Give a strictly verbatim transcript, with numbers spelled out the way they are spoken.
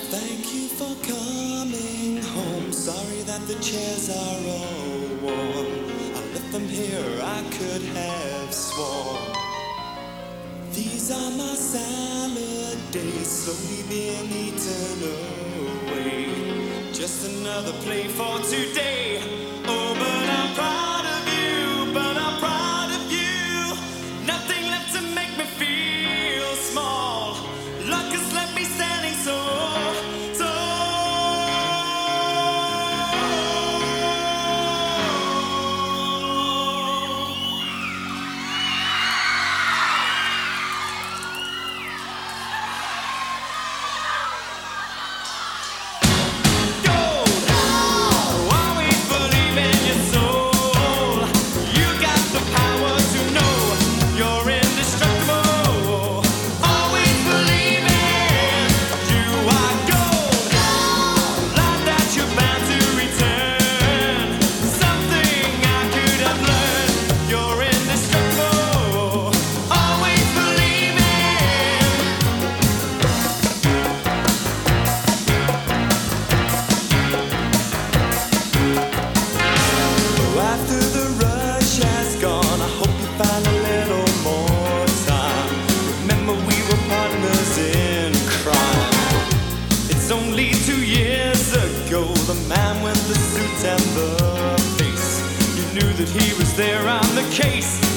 Thank you for coming home. Sorry that the chairs are all warm. I left them here, I could have sworn. These are my salad days, slowly being eaten away. Just another play for today. Oh, but I'm proud of you, but I'm proud of you. Nothing left to make me feel small. Luck has left me standing so only two years ago, the man with the suit and the face, you knew that he was there on the case.